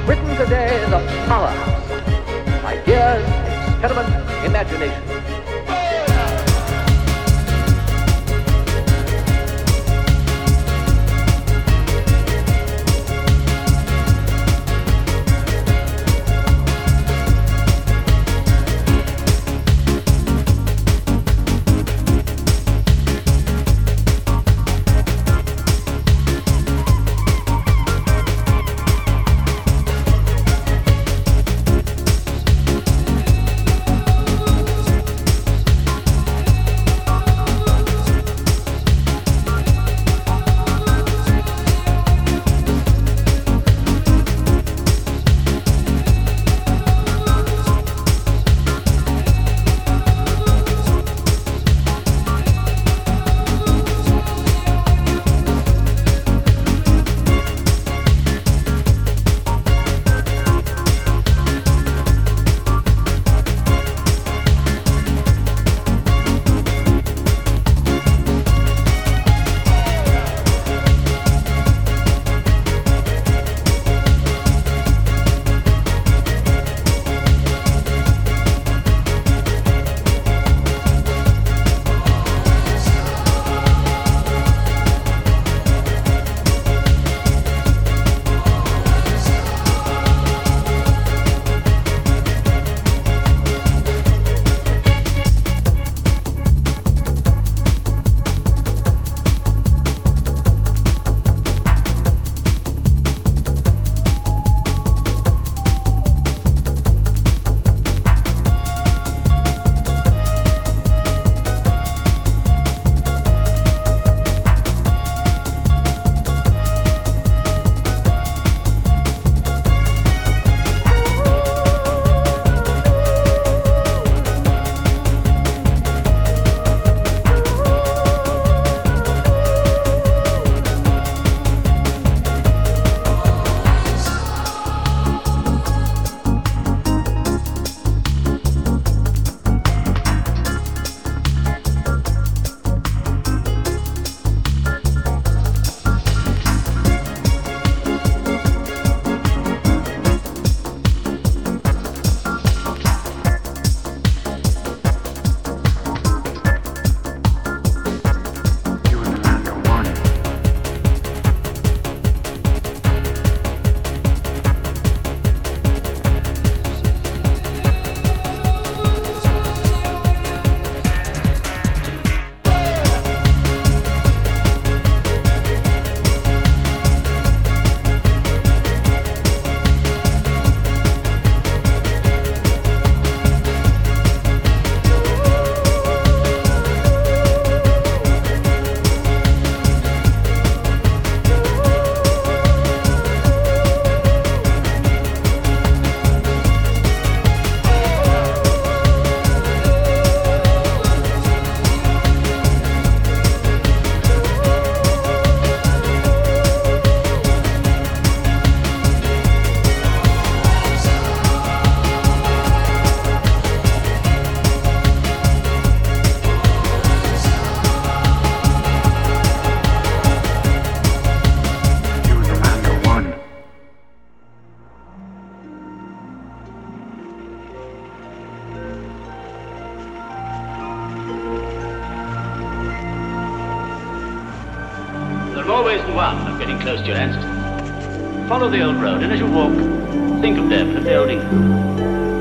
Britain today is a powerhouse. Ideas, experiment, imagination. There are more ways than one of getting close to your ancestors. Follow the old road, and as you walk, think of them and of the old England.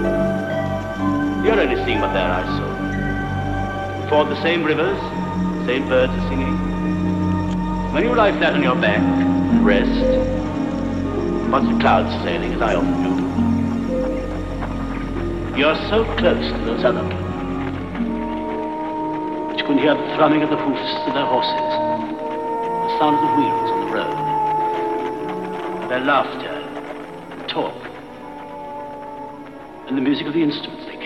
You're only seeing what their eyes saw. Ford the same rivers, the same birds are singing. When you lie flat on your back and rest, watch the clouds sailing, as I often do. You're so close to those other people that you can hear the thrumming of the hoofs of their horses, the sound of the wheels on the road, their laughter, talk, and the music of the instruments they carry.